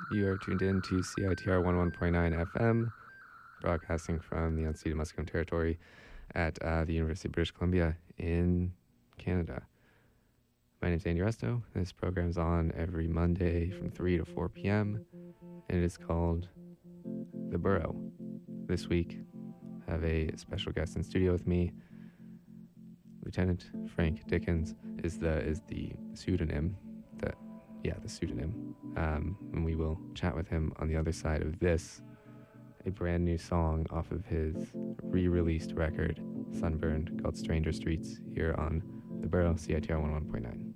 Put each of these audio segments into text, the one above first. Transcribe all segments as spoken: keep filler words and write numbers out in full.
You are tuned in to C I T R one oh one point nine F M, broadcasting from the unceded Musqueam Territory at uh, the University of British Columbia in Canada. My name is Andy Resto. This program is on every Monday from three to four p.m. and it is called The Burrow. This week, I have a special guest in studio with me. Lieutenant Frank Dickens is the is the pseudonym that yeah the pseudonym um, and we will chat with him on the other side of this, a brand new song off of his re-released record Sunburned called Stranger Streets here on The Burrow, C I T R one oh one point nine.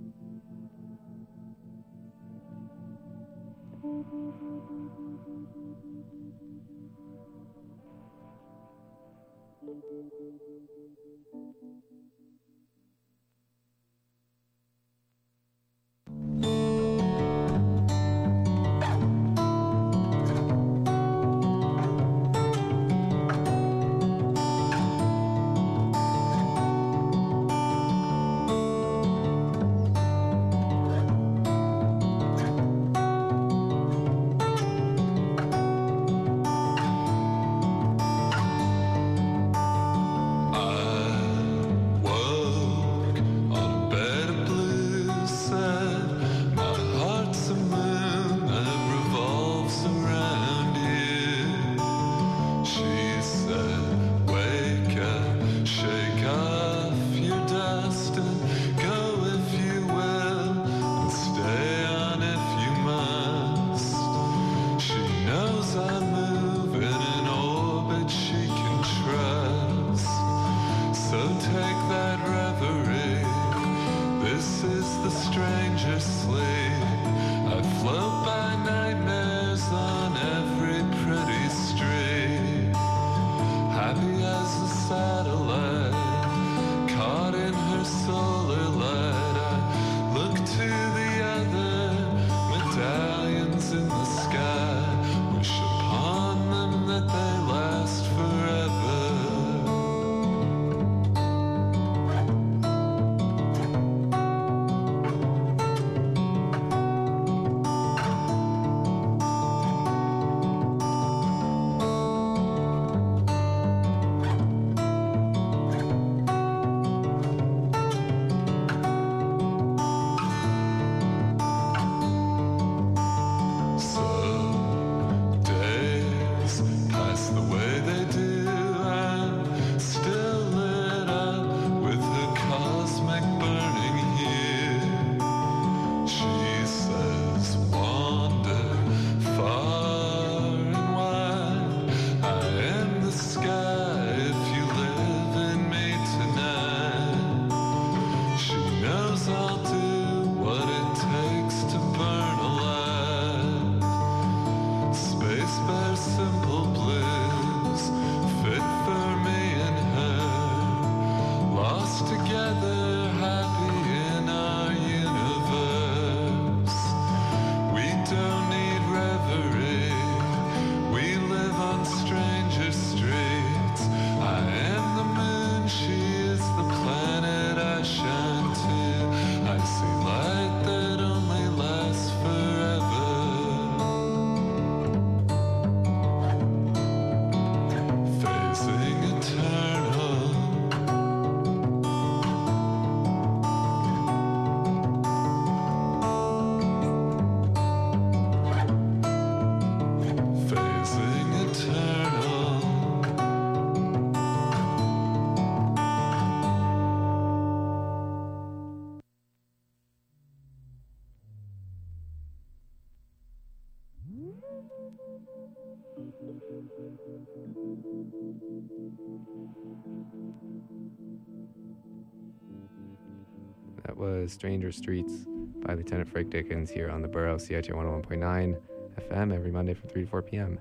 That was Stranger Streets by Lieutenant Frank Dickens here on The Burrow, C I T R one oh one point nine F M every Monday from three to four p.m.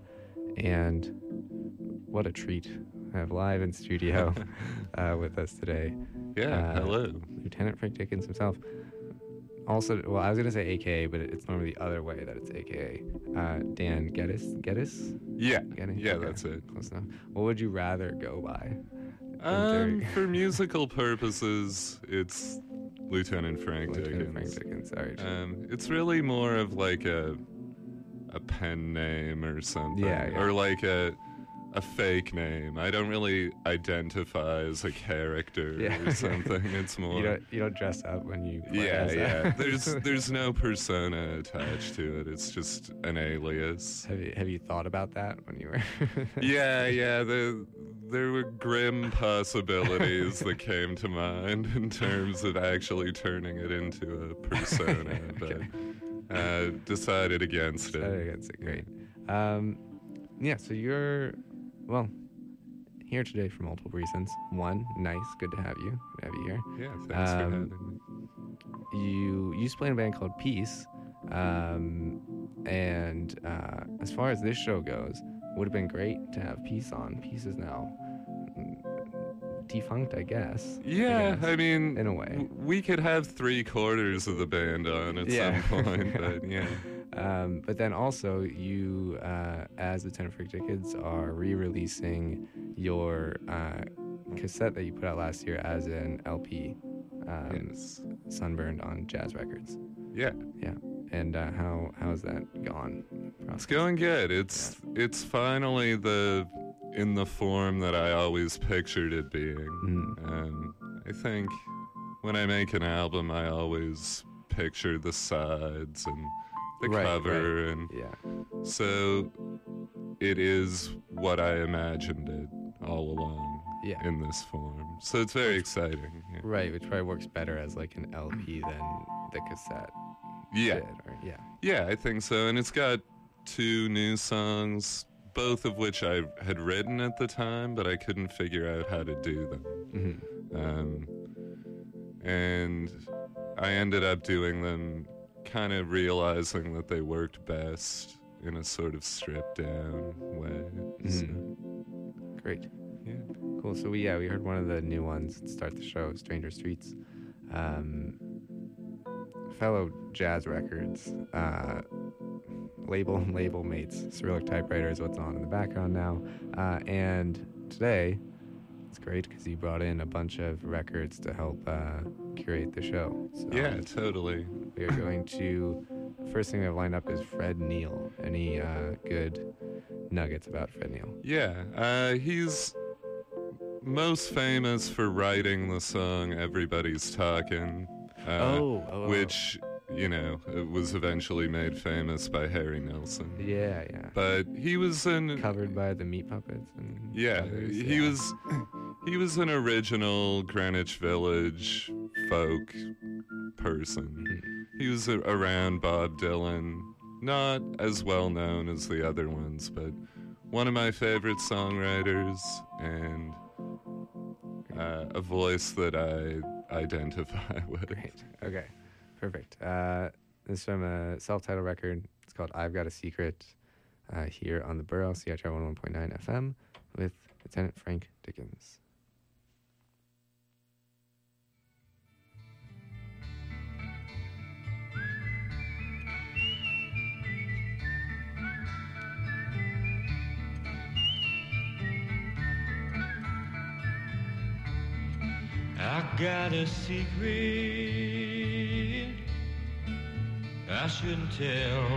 And what a treat. I have live in studio uh, with us today. Yeah, uh, hello. Lieutenant Frank Dickens himself. Also, well, I was going to say A K A, but it's normally the other way that it's A K A. Uh, Dan Geddes? Geddes? Yeah, Geddes? yeah, Okay. That's it. Close enough. What would you rather go by? Um, for musical purposes, it's Lieutenant Frank Lieutenant Dickens. Frank Dickens. All right. Um, it's really more of like a a pen name or something, Yeah, yeah. or like a a fake name. I don't really identify as a character Yeah. or something. It's more You don't you don't dress up when you play yeah, as yeah. that. There's there's no persona attached to it. It's just an alias. Have you have you thought about that when you were? Yeah, yeah. The there were grim possibilities that came to mind in terms of actually turning it into a persona, Okay. but uh, decided against it. Oh, that's great. Um, yeah. So you're well here today for multiple reasons. One, nice, good to have you. Good to have you here. Yeah, thanks for Um, having me. You used to play in a band called Peace, um, and uh, as far as this show goes, would have been great to have Peace on. Peace is now mm, defunct, I guess. Yeah, guess, I mean, in a way. w- we could have three quarters of the band on at Yeah. some point, but yeah. Um, but then also, you, uh, as the Ten Freak Kids, are re-releasing your uh, cassette that you put out last year as an L P, um, Yes. Sunburned on Jazz Records. Yeah, Yeah, and uh, how how's that gone? it's going good. It's it's finally the in the form that I always pictured it being. Mm. Um, I think when I make an album, I always picture the sides and the Right, cover, right. and Yeah, so it is what I imagined it all along yeah, in this form. So it's very exciting. Yeah. right. Which probably works better as like an L P than the cassette. Yeah. did, or, yeah. Yeah, I think so. And it's got two new songs, both of which I had written at the time, but I couldn't figure out how to do them. Mm-hmm. Um, and I ended up doing them, kind of realizing that they worked best in a sort of stripped down way. So, Great. yeah. Cool. So we yeah we heard one of the new ones to start the show, Stranger Streets. Um, fellow Jazz Records uh, label label mates, Cyrillic Typewriter is what's on in the background now. Uh, and today it's great because you brought in a bunch of records to help uh, curate the show. So Yeah, totally. we are going to. First thing we have lined up is Fred Neil. Any uh, good nuggets about Fred Neil? Yeah, uh, he's most famous for writing the song Everybody's Talking. Uh, oh, oh, which, you know, it was eventually made famous by Harry Nilsson. yeah, yeah. But he was an Covered by the Meat Puppets and yeah, others, he yeah. was he was an original Greenwich Village folk person. He was a- around Bob Dylan, not as well known as the other ones, but one of my favorite songwriters and uh, a voice that I identify with. Great. Okay. Perfect. Uh, this is from a self-titled record. It's called I've Got a Secret, uh, here on the Borough, C H R one oh one point nine F M, with Lieutenant Frank Dickens. I got a secret I shouldn't tell.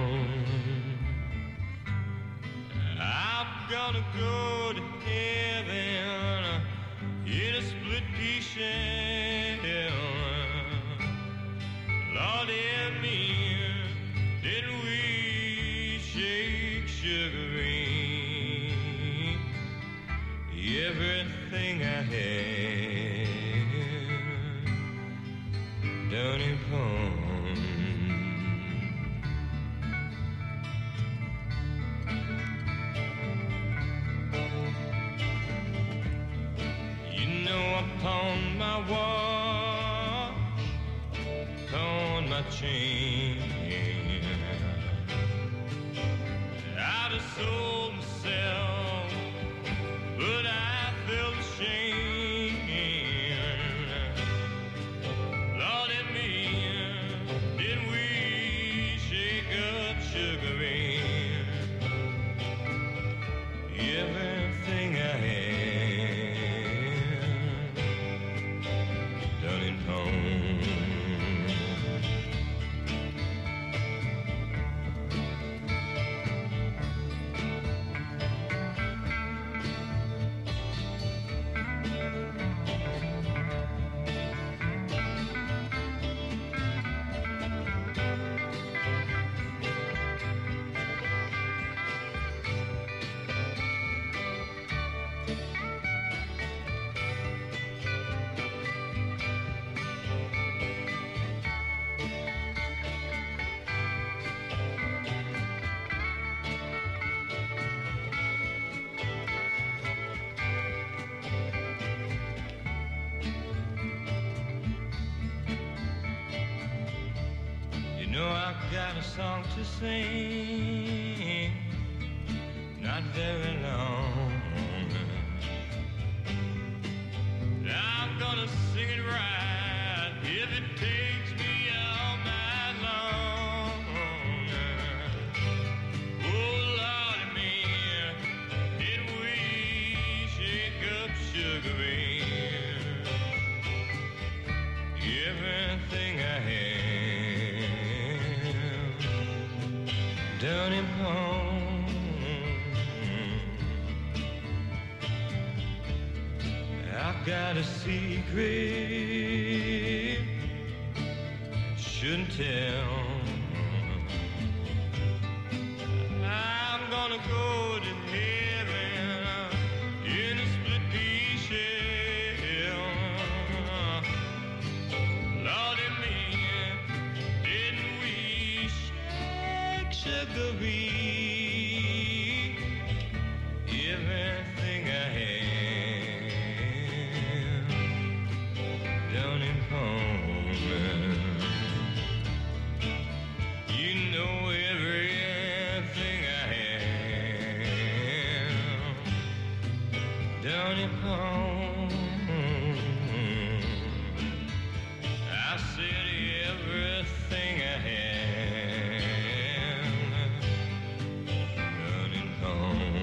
I'm gonna go to heaven in a split pea shell. Lord, help me, didn't we shake sugar ring? Everything I had down in pawn. You know I pawned my watch, pawned my chain. I'd have sold myself, but I felt ashamed. Lord, at me, did we shake up sugar in everything I had done in pawn? I've got a song to sing, not very long. I'm gonna sing it right if it takes me all night long. Oh, Lordy me, did we shake up Sugar Bear? Everything I have done him home. I've got a secret, shouldn't tell. I'm gonna go to heaven in a split pea shell. Lordy me, didn't we shake Sugar Bear? Everything I had down in home. You know everything I had down in home. I said everything I had down in home.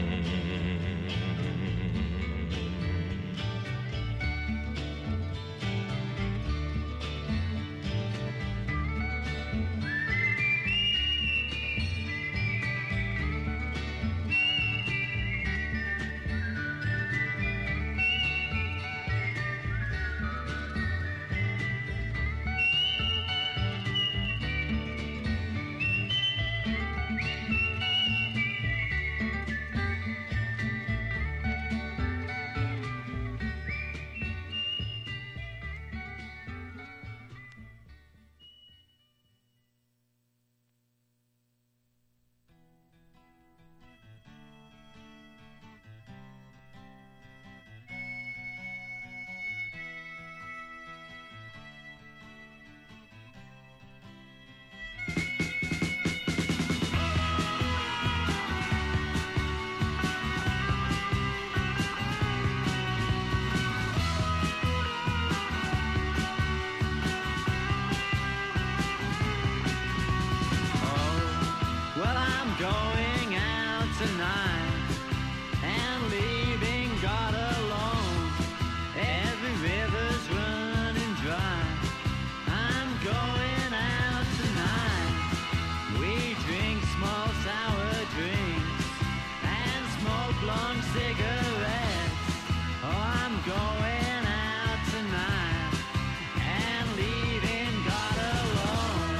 Well, I'm going out tonight and leaving God alone. Every river's running dry. I'm going out tonight. We drink small sour drinks and smoke long cigarettes. Oh, I'm going out tonight and leaving God alone.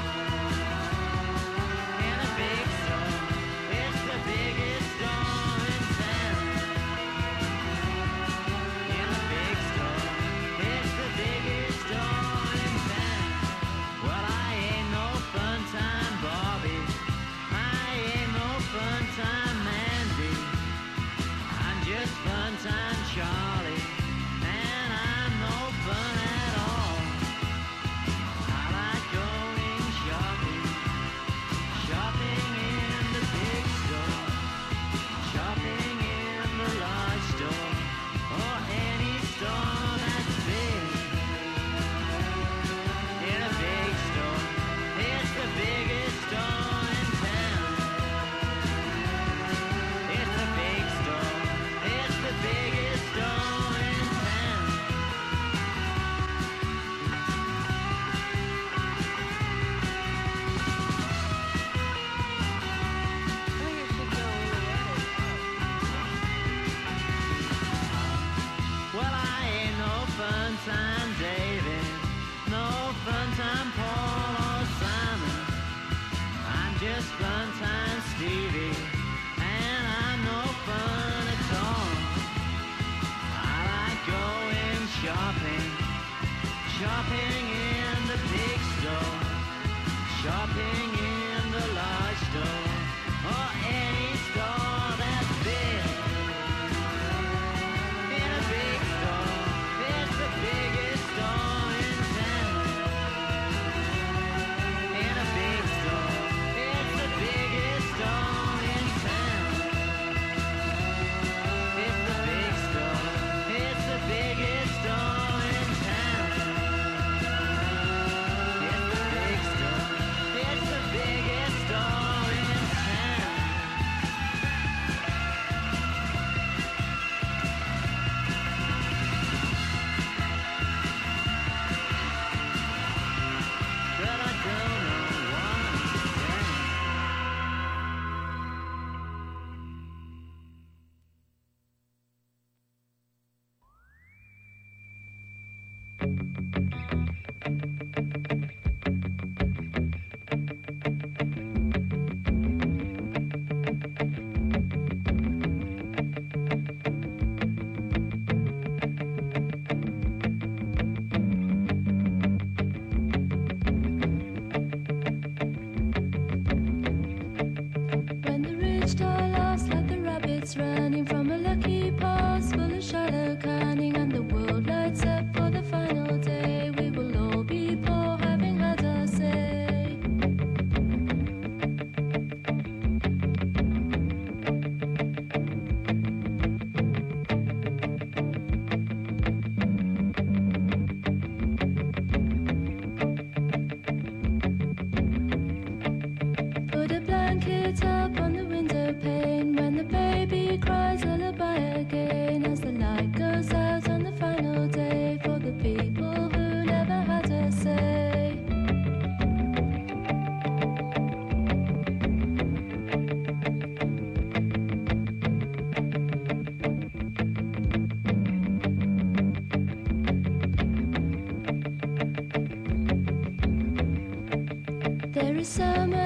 In a big store, it's the biggest store in town. In a big store, it's the biggest store in town. Well, I ain't no fun time Bobby, I ain't no fun time Mandy. I'm just fun time Charlie, and I'm no fun at all. I like going shopping, shopping in the big store, shopping in the large store, or any store that's big. In a big store, it's the biggest store in town. It's the big store, it's the biggest store in town. Well, I ain't no fun time David, no fun time Paul or Simon. I'm just fun time Stevie, and I'm no fun at all. I like going shopping, shopping in the big store, shopping in the large store, or any store that's big. In a big store, it's the biggest store in town. In a big store.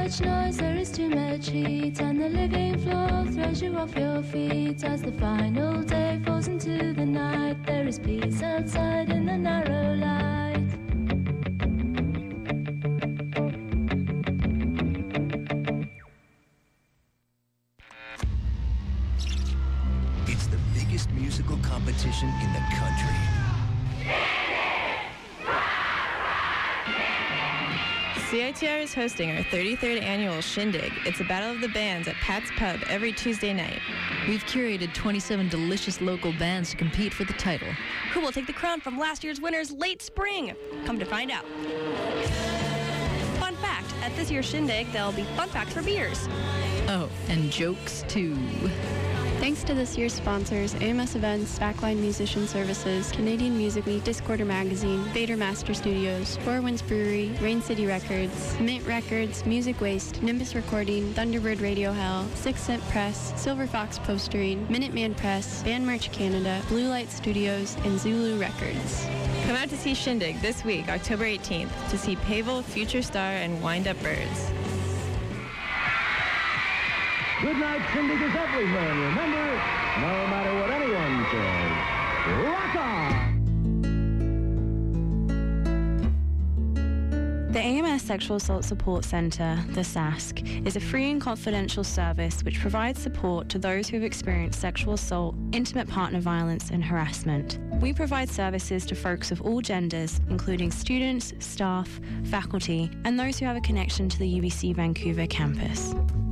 much noise, there is too much heat, and the living floor throws you off your feet. As the final day falls into the night, there is peace outside in the narrow light. It's the biggest musical competition in the country. C I T R is hosting our thirty-third annual Shindig. It's a battle of the bands at Pat's Pub every Tuesday night. We've curated twenty-seven delicious local bands to compete for the title. Who will take the crown from last year's winners, Late Spring? Come to find out. Fun fact, at this year's Shindig, there'll be fun facts for beers. Oh, and jokes too. Thanks to this year's sponsors, A M S Events, Backline Musician Services, Canadian Music Week, Discorder Magazine, Vader Master Studios, Four Winds Brewery, Rain City Records, Mint Records, Music Waste, Nimbus Recording, Thunderbird Radio Hell, Six Cent Press, Silver Fox Postering, Minuteman Press, Band Merch Canada, Blue Light Studios, and Zulu Records. Come out to see Shindig this week, October eighteenth, to see Pavel, Future Star, and Wind Up Birds. Good night, Shindig is everything. Remember, no matter what anyone says, rock on! The A M S Sexual Assault Support Centre, the S A S C, is a free and confidential service which provides support to those who have experienced sexual assault, intimate partner violence and harassment. We provide services to folks of all genders, including students, staff, faculty, and those who have a connection to the U B C Vancouver campus.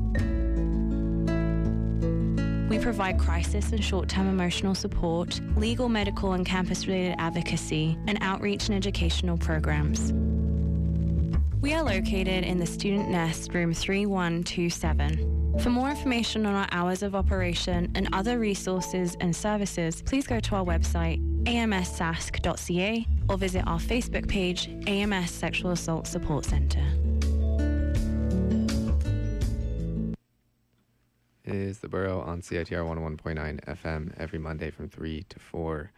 We provide crisis and short-term emotional support, legal, medical and campus-related advocacy, and outreach and educational programs. We are located in the Student Nest, room three one two seven. For more information on our hours of operation and other resources and services, please go to our website, a m s s a s c dot c a, or visit our Facebook page, A M S Sexual Assault Support Centre. Is the Borough on C I T R one oh one point nine F M every Monday from three to four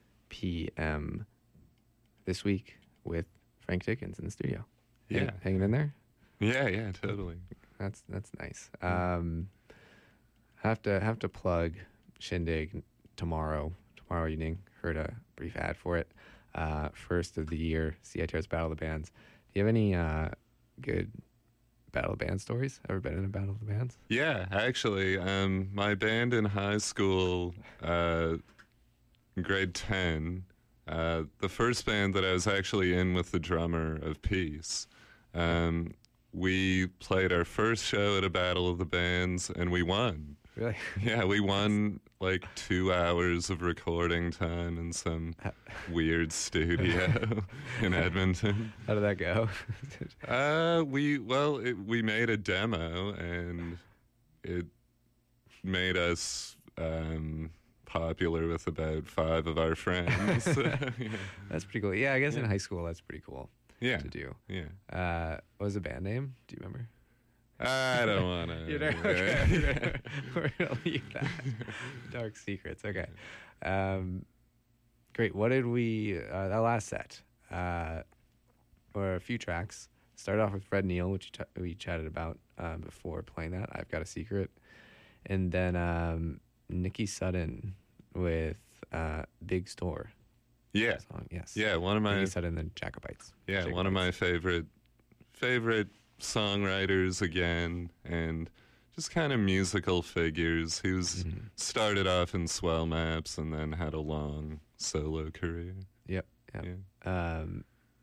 p.m. this week with Frank Dickens in the studio. Yeah. Hang, hanging in there? Yeah, yeah, totally. That's that's nice. Um, have to have to plug Shindig tomorrow, tomorrow evening. Heard a brief ad for it. Uh, first of the year, C I T R's Battle of the Bands. Do you have any uh, good Battle of the Bands stories? Ever been in a Battle of the Bands? Yeah, actually, um, my band in high school, uh, grade ten, uh, the first band that I was actually in with the drummer of Peace, um, we played our first show at a Battle of the Bands, and we won. Really? Yeah, we won like two hours of recording time in some weird studio in Edmonton. How did that go? uh, we well, it, we made a demo, and it made us um, popular with about five of our friends. Yeah. That's pretty cool. Yeah, I guess Yeah. in high school that's pretty cool. Yeah. To do. Yeah. Uh, what was the band name? Do you remember? I don't want to. You know, okay. We're gonna leave that. Dark secrets. Okay. Um, great. What did we? Uh, that last set, uh, or a few tracks. Start off with Fred Neil, which t- we chatted about uh, before playing that. I've Got a Secret, and then um, Nikki Sudden with uh, Big Store. Yeah. Song. Yes. Yeah. One of my. Nikki Sudden and the Jacobites. Yeah. Jacobites. One of my favorite favorite. songwriters again, and just kind of musical figures who's mm-hmm. started off in Swell Maps and then had a long solo career. Yep. yep. Yeah. Um,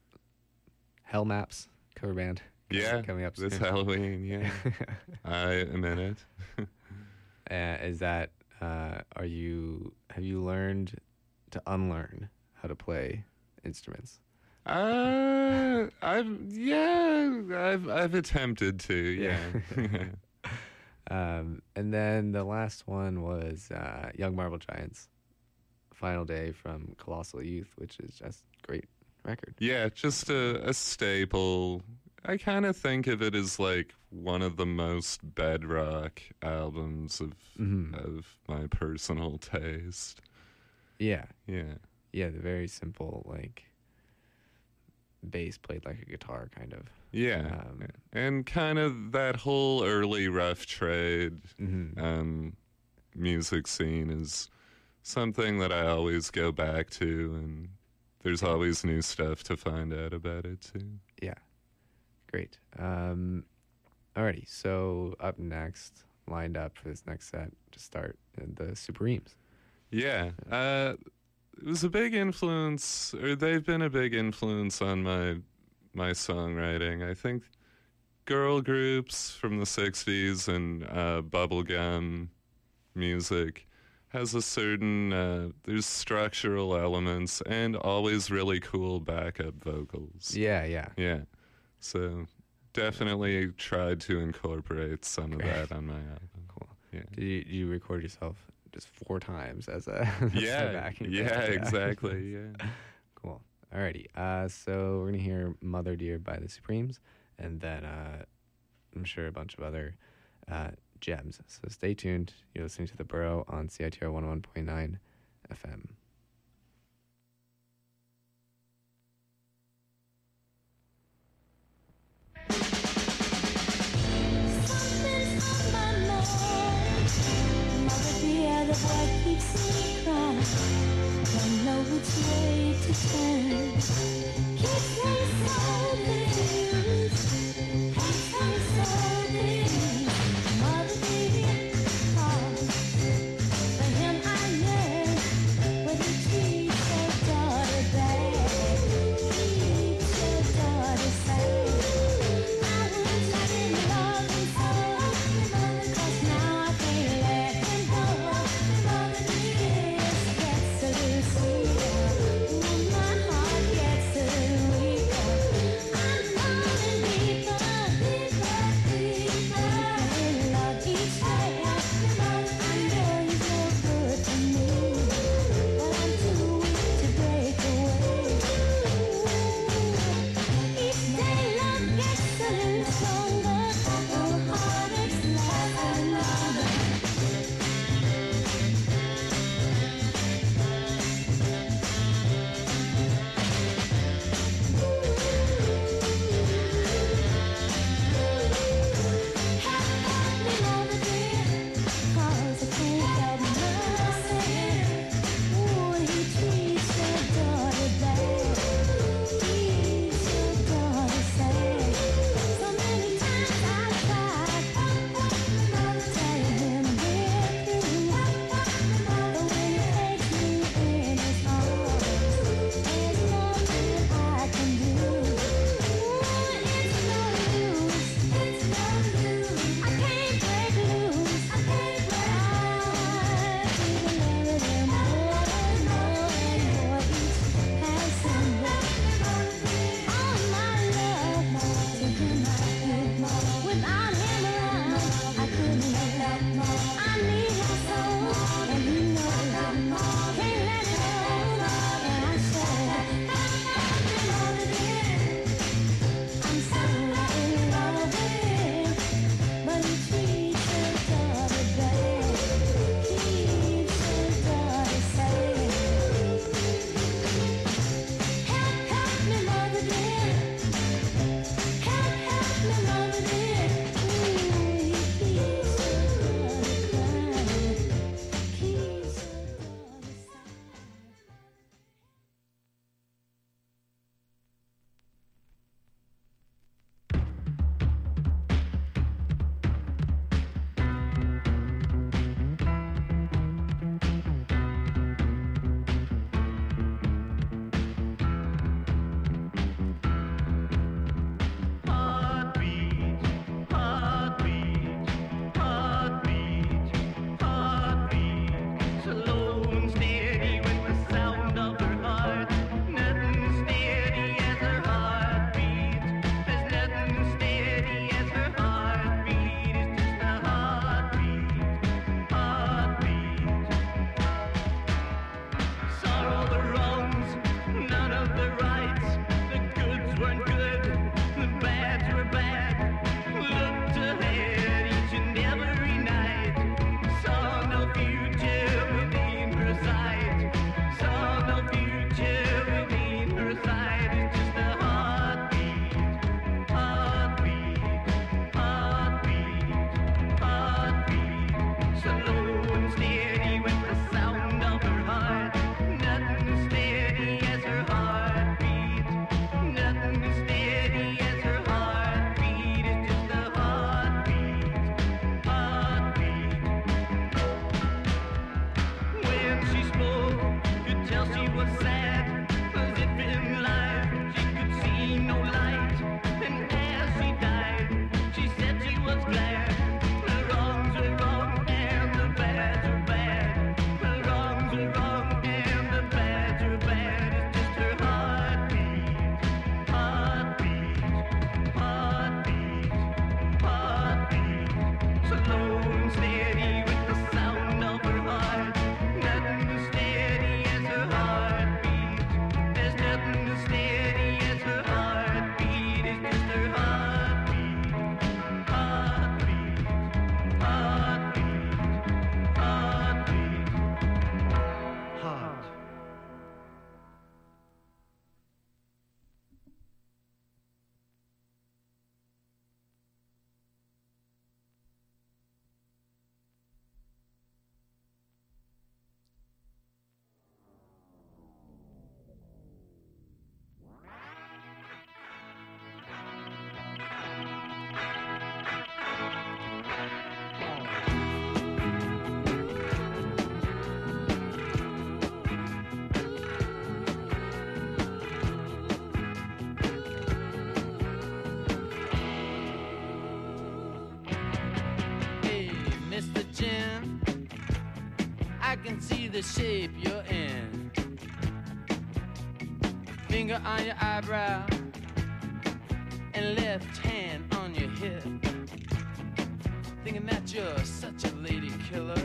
Hell Maps cover band. Yeah. Coming up this soon. Halloween. Yeah. I am in it. uh, is that uh, are you have you learned to unlearn how to play instruments? Uh, I've yeah, I've I've attempted to, yeah. um, and then the last one was uh, Young Marble Giants, Final Day from Colossal Youth, which is just a great record. Yeah, just a, a staple. I kind of think of it as like one of the most bedrock albums of mm-hmm. of my personal taste. Yeah, yeah, yeah. The very simple like. Bass played like a guitar, kind of. Yeah, and kind of that whole early Rough Trade um, music scene is something that I always go back to, and there's always new stuff to find out about it too. Yeah, great. Um, alrighty, so up next, lined up for this next set to start, uh, the Supremes. Yeah, uh, it was a big influence, or they've been a big influence on my my songwriting. I think girl groups from the sixties and uh, bubblegum music has a certain, uh, there's structural elements and always really cool backup vocals. Yeah, yeah. Yeah. So definitely tried to incorporate some of Great. that on my album. Cool. Yeah. Did you, did you record yourself just four times as a as a Yeah, backing yeah, track? exactly, yeah. Cool. Alrighty. Uh, so we're gonna hear "Mother Dear" by the Supremes, and then uh, I'm sure a bunch of other uh, gems. So stay tuned. You're listening to The Borough on C I T R one oh one point nine F M. Mother dear, the boy keeps me crying. Don't know which way to turn. Keeps me so confused. Keeps me so confused. Mother dear, oh, for him I yearn. But he treats her daughter bad. Treats her daughter sad. I wish I didn't love him so. 'Cause now I can't let him go. Mother dear gets so loose. My heart gets so I can see the shape you're in. Finger on your eyebrow and left hand on your hip. Thinking that you're such a lady killer.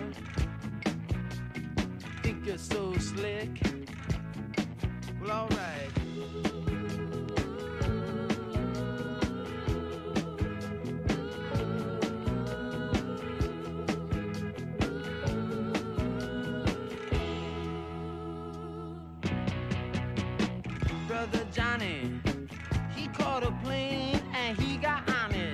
Think you're so slick. Well, alright. Brother Johnny, he caught a plane and he got on it.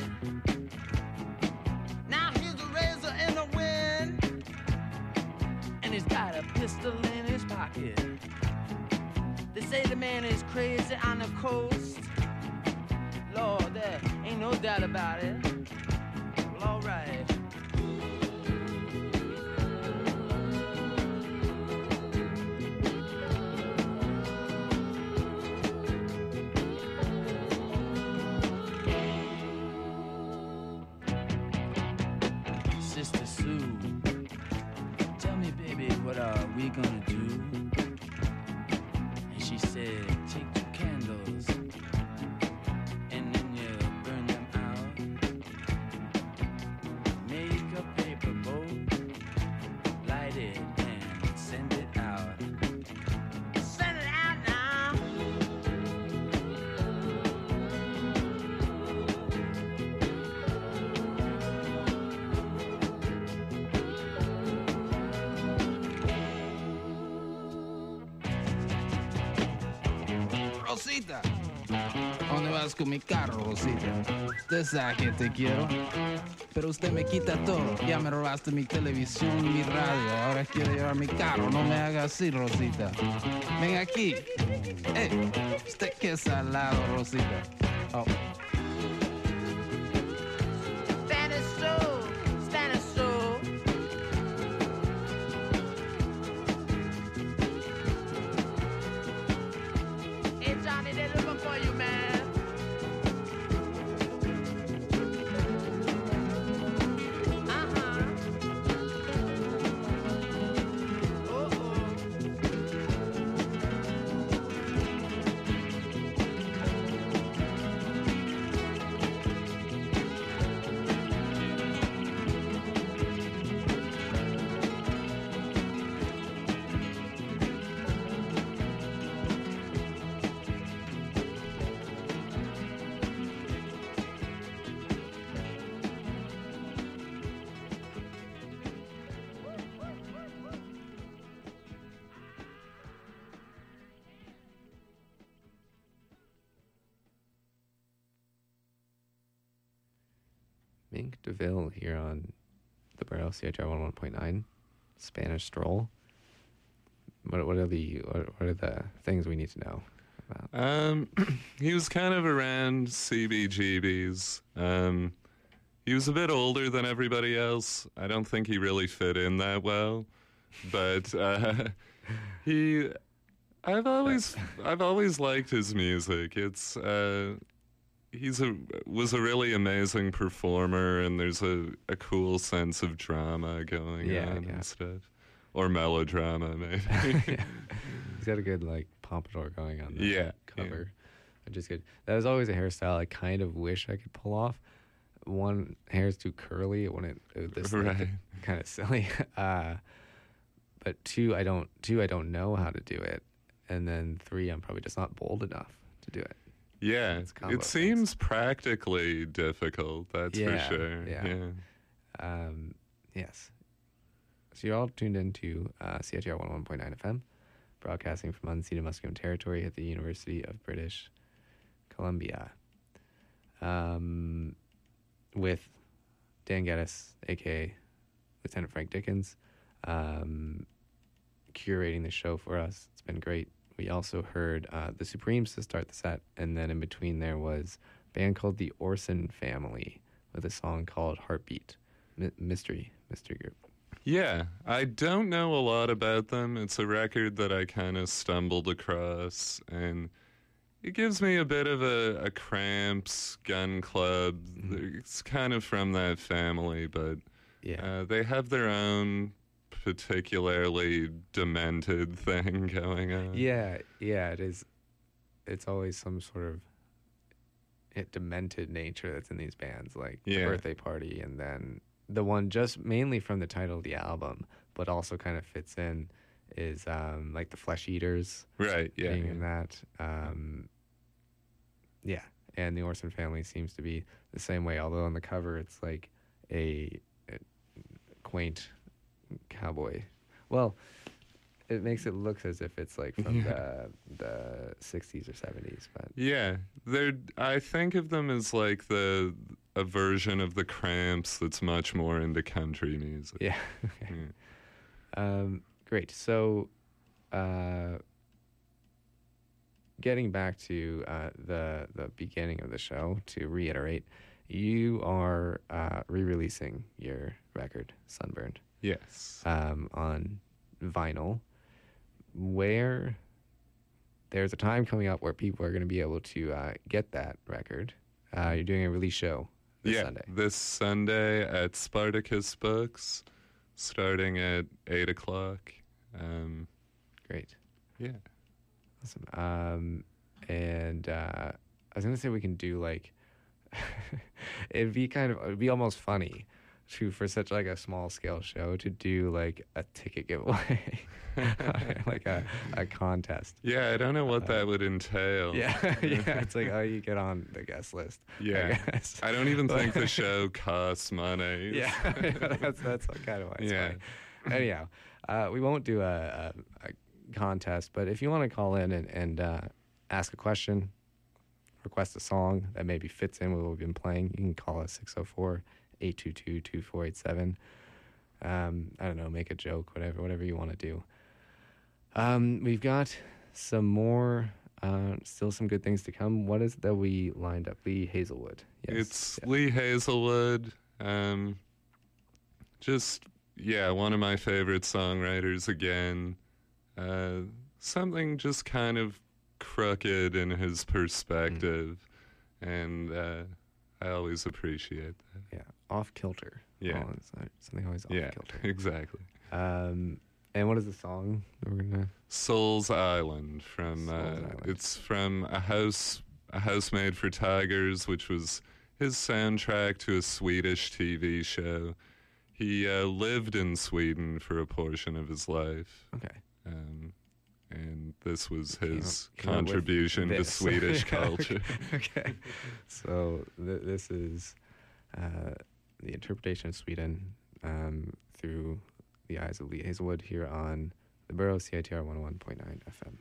Now he's a razor in the wind, and he's got a pistol in his pocket. They say the man is crazy on the coast. Lord, there ain't no doubt about it. Well, alright. Sister Sue, tell me, baby, what are we gonna do? And she said, take two candles and then you burn them out. Make a paper boat, light it and send it out. Send it out now. Rosita, ¿a dónde vas con mi carro, Rosita? Usted sabe que te quiero, pero usted me quita todo. Ya me robaste mi televisión y mi radio. Ahora quiero llevar mi carro. No me haga así, Rosita. Ven aquí. Eh, usted que es salado, Rosita. Oh. Spanish soul, Spanish soul. Hey, Johnny, they're looking for you, man. Uh-huh. Uh-oh. Mink DeVille here on the Barrel C H R one oh one point nine, Spanish Stroll. What what are the what, what are the things we need to know about? Um, he was kind of around C B G B's. Um, he was a bit older than everybody else. I don't think he really fit in that well, but uh, he I've always I've always liked his music. It's uh, he's a was a really amazing performer, and there's a, a cool sense of drama going Yeah, on yeah. and stuff, or melodrama maybe. Yeah. He's got a good like pompadour going on the Yeah, cover, which is good. That was always a hairstyle I kind of wish I could pull off. One, hair is too curly. It wouldn't. It would just Right. look kind of silly. Uh, but two, I don't. Two, I don't know how to do it. And then three, I'm probably just not bold enough to do it. Yeah, combo it seems practically difficult. That's Yeah, for sure. yeah. Yeah. Um, yes. So you're all tuned into uh, C I T R one oh one point nine F M, broadcasting from unceded Musqueam territory at the University of British Columbia. Um, with Dan Geddes, a k a. Lieutenant Frank Dickens, um, curating the show for us. It's been great. We also heard uh, the Supremes to start the set, and then in between there was a band called the Orson Family with a song called Heartbeat. M- mystery, mystery group. Yeah, I don't know a lot about them. It's a record that I kind of stumbled across, and it gives me a bit of a, a Cramps, Gun Club. It's kind of from that family, but yeah. uh, they have their own particularly demented thing going on. Yeah, yeah, it is. It's always some sort of it demented nature that's in these bands, like the Yeah. Birthday Party, and then the one just mainly from the title of the album, but also kind of fits in, is um, like the Flesh Eaters. Right, yeah, Being yeah. in that. Um, yeah, and the Orson Family seems to be the same way, although on the cover it's like a, a quaint cowboy. Well, it makes it look as if it's like from Yeah. the the sixties or seventies, but Yeah, they're. I think of them as like the a version of the Cramps that's much more into country music. yeah. Okay. Um, great. So, uh, getting back to uh, the the beginning of the show, to reiterate, you are uh, re-releasing your record, Sunburned. Yes. Um, on vinyl, where there's a time coming up where people are going to be able to uh, get that record. Uh, you're doing a release show this yeah, Sunday. this Sunday at Spartacus Books, starting at eight o'clock. Um, Great. Yeah. Awesome. Um, and uh, I was gonna say we can do like it'd be kind of it'd be almost funny to for such like a small scale show to do like a ticket giveaway, like a a contest. Yeah, I don't know what that would entail. Yeah, yeah. It's like, oh, you get on the guest list. Yeah. I guess. I don't even think the show costs money. Yeah, that's that's kind of why it's Yeah. funny. Anyhow, uh, we won't do a, a, a contest, but if you want to call in and, and uh, ask a question, request a song that maybe fits in with what we've been playing, you can call us six oh four, eight two two, two four eight seven. Um, I don't know, make a joke, whatever, whatever you want to do. Um, we've got some more, uh, still some good things to come. What is it that we lined up? Lee Hazelwood. Yes. It's Lee Hazelwood. Um, just, yeah, one of my favorite songwriters again. Uh, something just kind of crooked in his perspective. And uh, I always appreciate that. Yeah, off kilter. Yeah. Oh, it's, uh, something always off Yeah, kilter. exactly. Um, and what is the song that we're gonna? Souls Island from Souls uh, Island. it's from a house a house made for tigers, which was his soundtrack to a Swedish T V show. He uh, lived in Sweden for a portion of his life. Okay. Um, and this was Came his up- came up with contribution to this. Swedish Okay, culture. Okay. So th- this is uh, the interpretation of Sweden um, through the eyes of Lee Hazelwood here on the Borough C I T R one oh one point nine F M.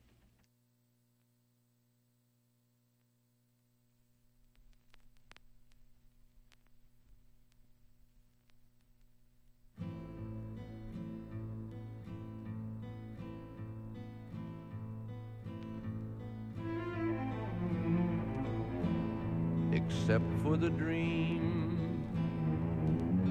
Except for the dream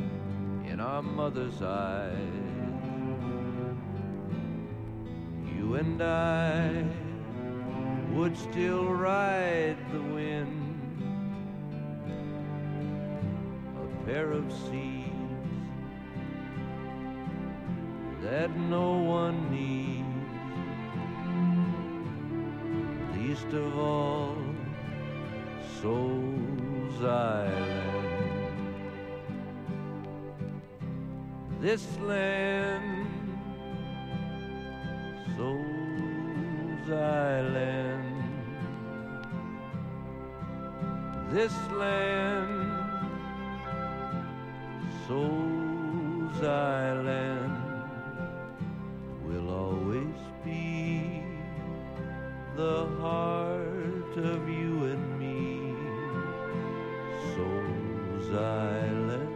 in our mother's eyes, you and I would still ride the wind, a pair of seas that no one needs, least of all Soul's Island. This land, Soul's Island. This land, Soul's Island, will always be the heart of you and me, Soul's Island.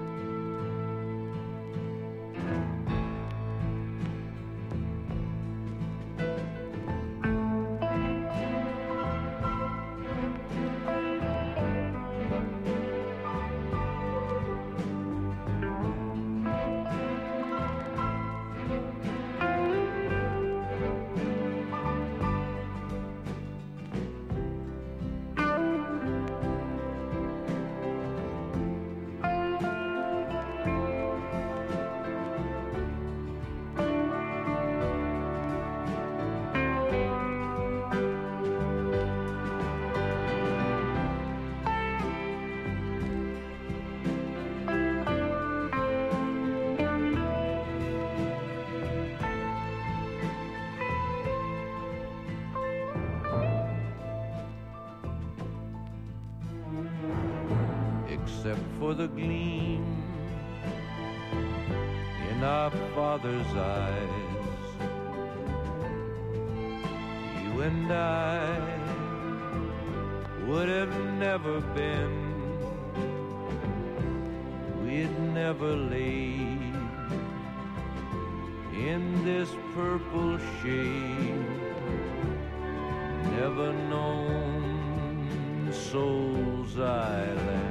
Except for the gleam in our Father's eyes, you and I would have never been, we'd never laid in this purple shade, never known Soul's Island.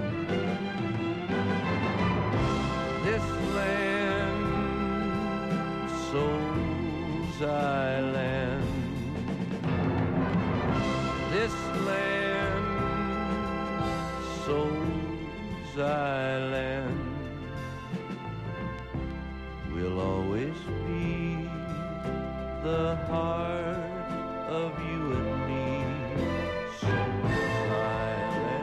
This land, Soul's Island. This land, Soul's Island, will always be the heart of you and me, Soul's Island.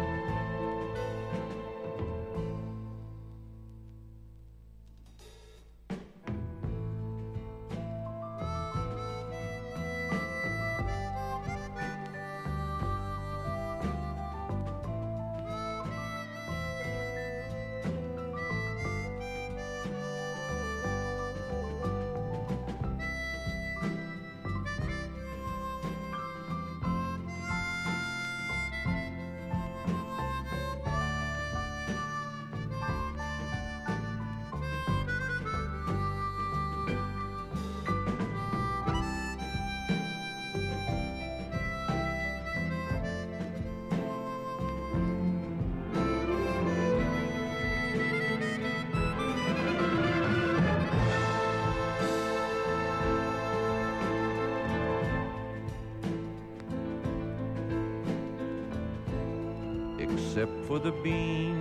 Except for the beam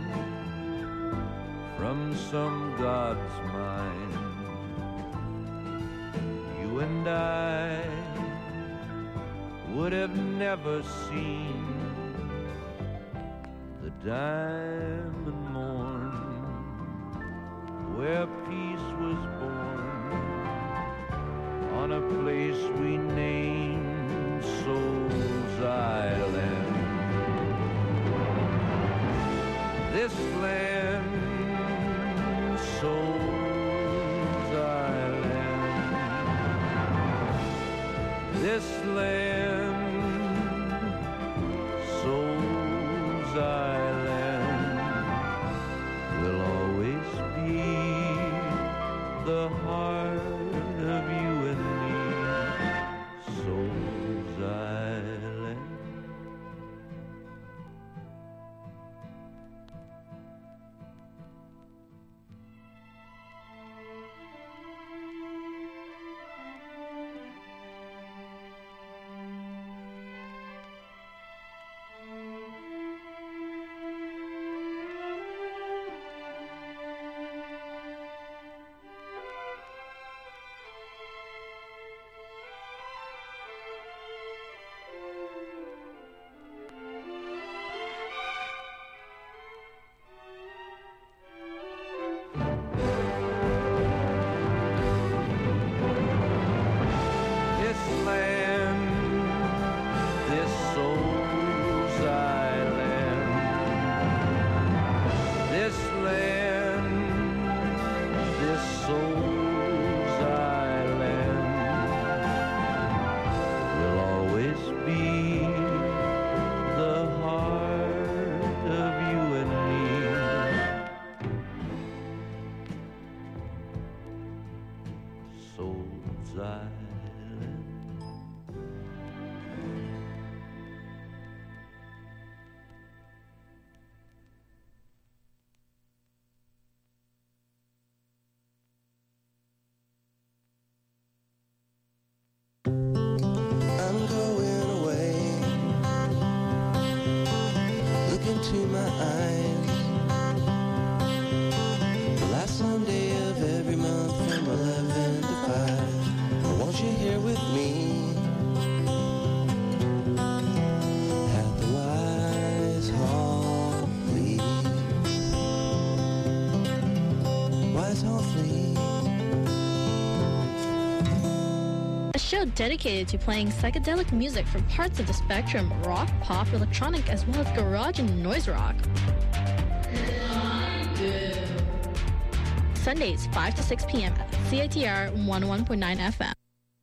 from some God's mind, you and I would have never seen the diamond morn where peace was born on a place we named Soul's Island. This land, Soul's Island. This land, Soul's Island, will always be the heart of you and me, Soul's Island. Island. I'm going away. Look into my eyes. The last Sunday of every month from eleven to five. Won't you here with me at the Wise Hall Flea? Wise Hall Flea. A show dedicated to playing psychedelic music from parts of the spectrum, rock, pop, electronic, as well as garage and noise rock. Sundays, five to six p.m. at C I T R one oh one point nine F M.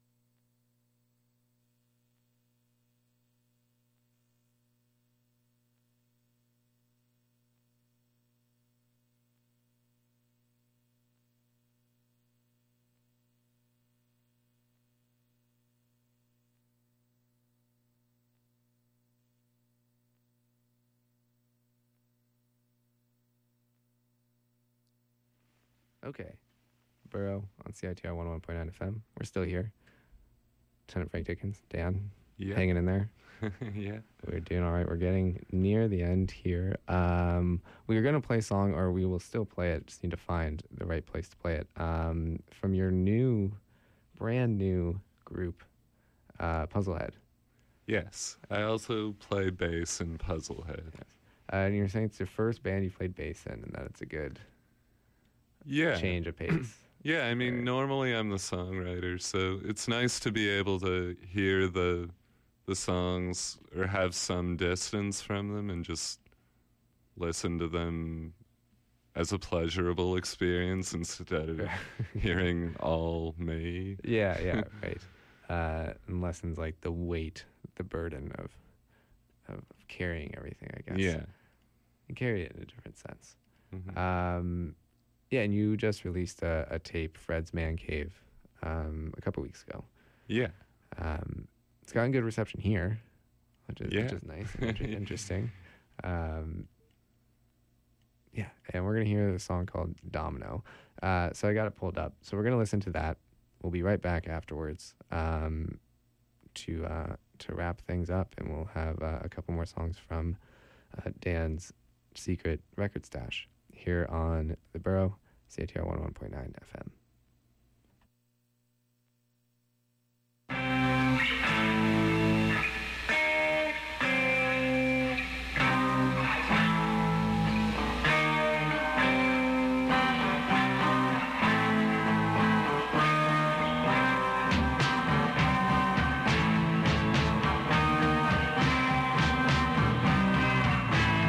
Okay. Burrow on C I T R one oh one point nine F M. We're still here. Lieutenant Frank Dickens, Dan, Yeah. hanging in there. Yeah. We're doing all right. We're getting near the end here. Um, we were going to play a song, or we will still play it. Just need to find the right place to play it. Um, from your new, brand new group, uh, Puzzlehead. Yes. I also play bass in Puzzlehead. Yes. Uh, and you're saying it's your first band you played bass in, and that it's a good Yeah. change of pace. Yeah, I mean, normally I'm the songwriter, so it's nice to be able to hear the the songs or have some distance from them and just listen to them as a pleasurable experience instead of hearing all me. Yeah, yeah, right. Uh, and lessons like the weight, the burden of of carrying everything, I guess. Yeah. You carry it in a different sense. Mhm. Um, yeah, and you just released a, a tape, Fred's Man Cave, um, a couple weeks ago. Yeah. Um, it's gotten good reception here, which is, which Yeah. is nice and inter- interesting. Um, yeah, and we're going to hear a song called Domino. Uh, so I got it pulled up. So we're going to listen to that. We'll be right back afterwards um, to uh, to wrap things up, and we'll have uh, a couple more songs from uh, Dan's secret record stash here on The Burrow, C I T R one oh one point nine F M.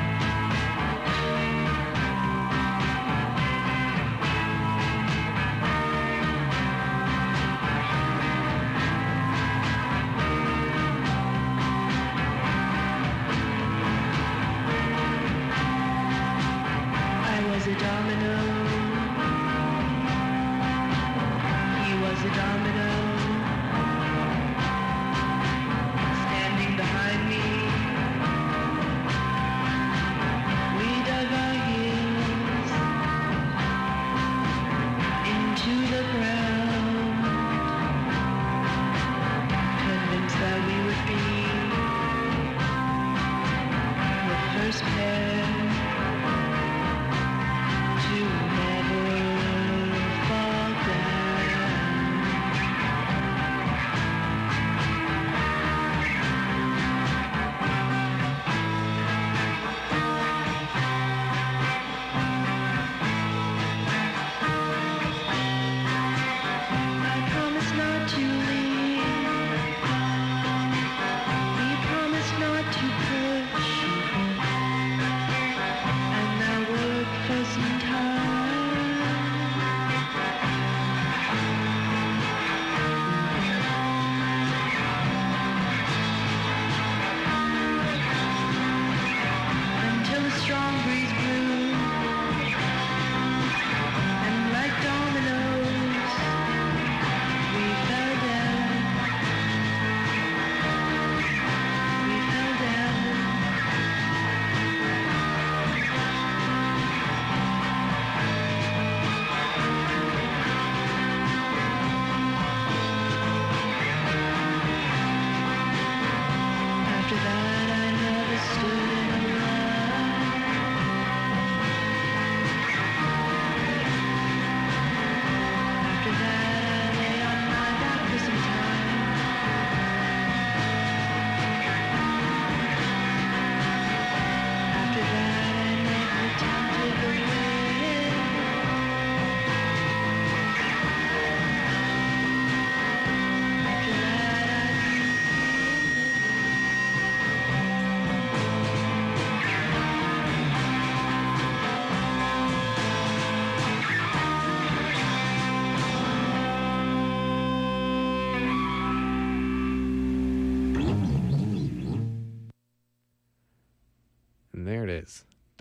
Thank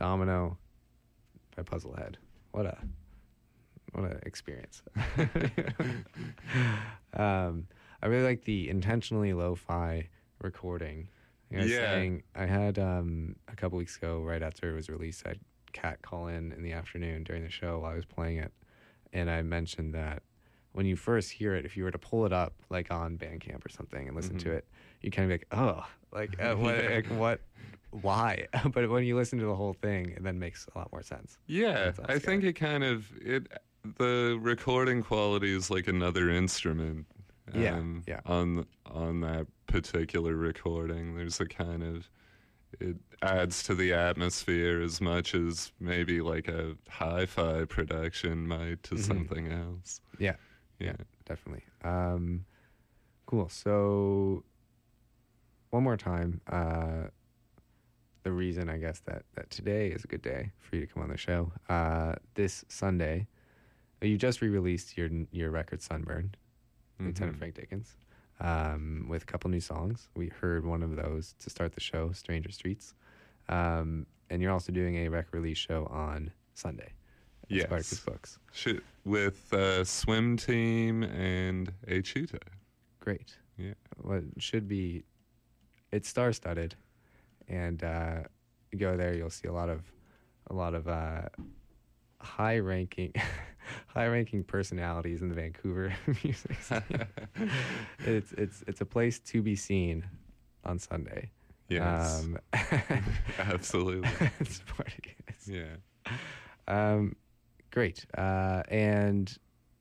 Domino by Puzzlehead. What a what an experience. um, I really like the intentionally lo-fi recording. You know, I was Yeah. saying, I had um, a couple weeks ago, right after it was released, I had Kat call in in the afternoon during the show while I was playing it, and I mentioned that when you first hear it, if you were to pull it up like on Bandcamp or something and listen Mhm. to it, you kind of be like, oh, like uh, what, Yeah. like, what, why? But when you listen to the whole thing, it then makes a lot more sense. Yeah, That's I think it kind of it. The recording quality is like another instrument. Yeah, um, yeah. On on that particular recording, there's a kind of it adds to the atmosphere as much as maybe like a hi-fi production might to Mhm. something else. Yeah, Yeah. definitely. Um, cool. So one more time, uh, the reason I guess that, that today is a good day for you to come on the show. Uh, this Sunday, you just re-released your your record Sunburn, Lieutenant Mhm. Frank Dickens, um, with a couple new songs. We heard one of those to start the show, Stranger Streets. Um, and you're also doing a record release show on Sunday at Yes. Spartacus Books. Sh- with uh, Swim Team and A Chuta. Great. Yeah. Well, it should be, it's star-studded, and uh, you go there, you'll see a lot of, a lot of uh, high-ranking, high-ranking personalities in the Vancouver music scene. it's it's it's a place to be seen on Sunday. Yes. Um, Absolutely. Spartacus. Yeah. Um, great. Uh, and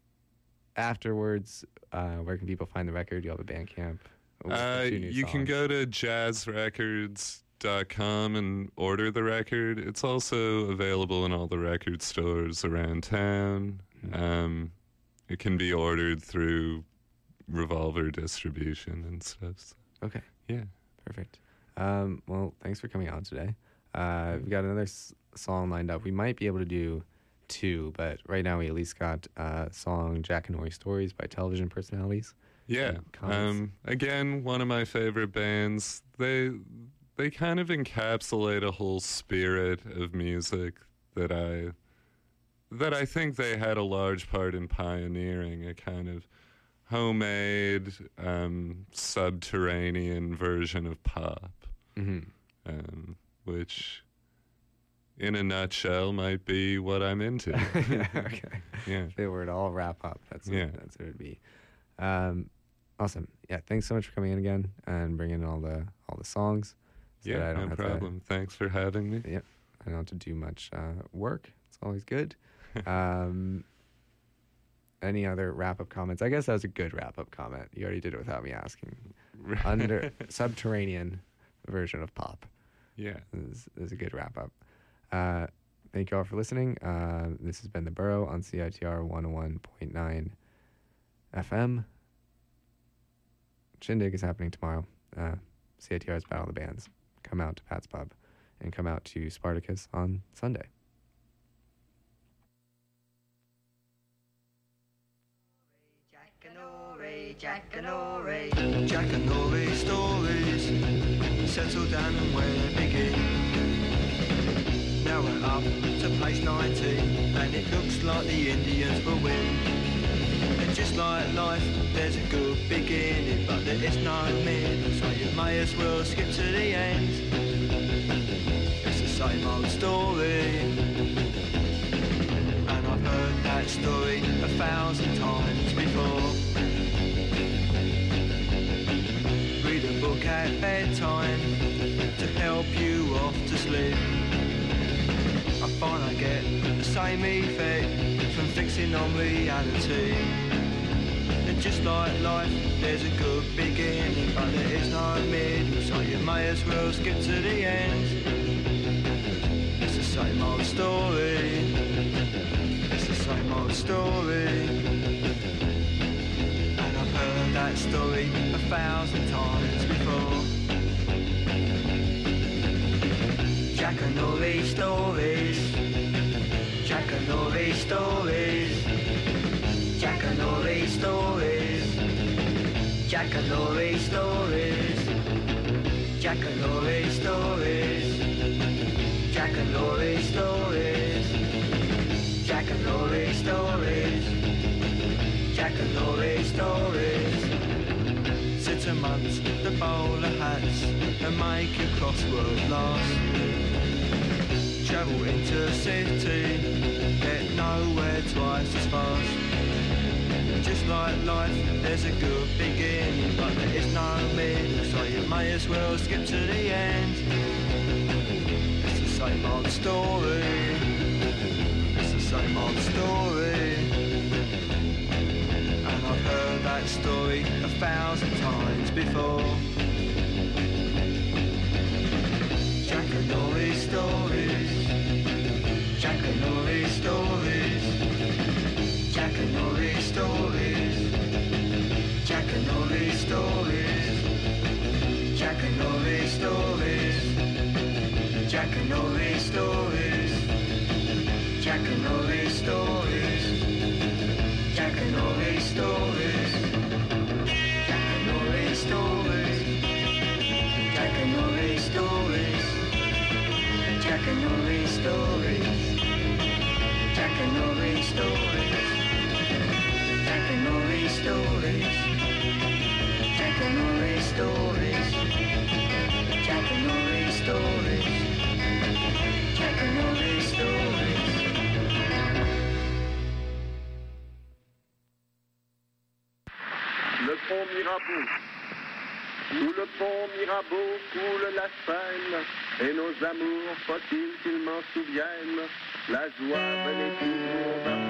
afterwards, uh, where can people find the record? You have a Bandcamp. with the Uh, two new you can songs. go to jazz records dot com and order the record. It's also available in all the record stores around town. Um, it can be ordered through Revolver distribution and stuff. So, Okay. yeah. Perfect. Um, well, thanks for coming on today. Uh, we've got another s- song lined up. We might be able to do two, but right now we at least got uh, song Jack and Nori Stories by Television Personalities. Yeah. comments? Um, again, one of my favorite bands. They they kind of encapsulate a whole spirit of music that I that I think they had a large part in pioneering, a kind of homemade, um, subterranean version of pop, Mhm. um, which, in a nutshell, might be what I'm into. Okay. Yeah. If it were to all wrap up, that's what, Yeah. that's what it'd be. Um, awesome. Yeah. Thanks so much for coming in again and bringing in all the all the songs. so that Yeah, I don't no have problem. Thanks for having me. To, yep. I don't have to do much uh, work. It's always good. um, any other wrap up comments? I guess that was a good wrap up comment. You already did it without me asking. Under subterranean version of pop. Yeah. Is, is a good wrap up. Uh, thank you all for listening. Uh, this has been The Burrow on C I T R one oh one point nine F M. Shindig is happening tomorrow. Uh, C I T R's Battle of the Bands. Come out to Pat's Pub and come out to Spartacus on Sunday. Jack and Ori, Jack and Ori stories. Settle down and where begin. Now we're up to place nineteen, and it looks like the Indians will win. And just like life, there's a good beginning, but there is no mid, so you may as well skip to the end. It's the same old story, and I've heard that story a thousand times before. Read a book at bedtime to help you off to sleep. I find I get the same effect from fixing on reality. And just like life, there's a good beginning, but there is no middle, so you may as well skip to the end. It's the same old story. It's the same old story. And I've heard that story a thousand times before. Jack and Nori stories. Jack and Nori stories. Jack and Nori stories. Jack and Nori stories. Jack and Nori stories. Jack and Laurie stories. Jack and Laurie stories. Jack and Laurie stories. Sit amongst the bowler hats and make a crossword last. Travel intercity, get nowhere twice as fast. Just like life, there's a good beginning, but there is no middle, so you may as well skip to the end. It's the same old story. It's the same old story. And I've heard that story a thousand times before. Jack and Laurie stories. Jack and Laurie stories. Jack and Laurie stories. Jack and Laurie stories. Jack and Laurie stories. Jack and Laurie stories. Jack and Laurie stories. Jack and Laurie stories. Jack and Laurie stories. Jack and Laurie stories. Jack and Laurie stories. Jack and Laurie stories. Jack and Laurie stories. Jack and Laurie stories. Jack and Laurie stories. Jack and Laurie stories. Le pont Mirabeau. Sous le pont Mirabeau coule la Seine, et nos amours, faut-il qu'ils m'en souviennent, la joie venait toujours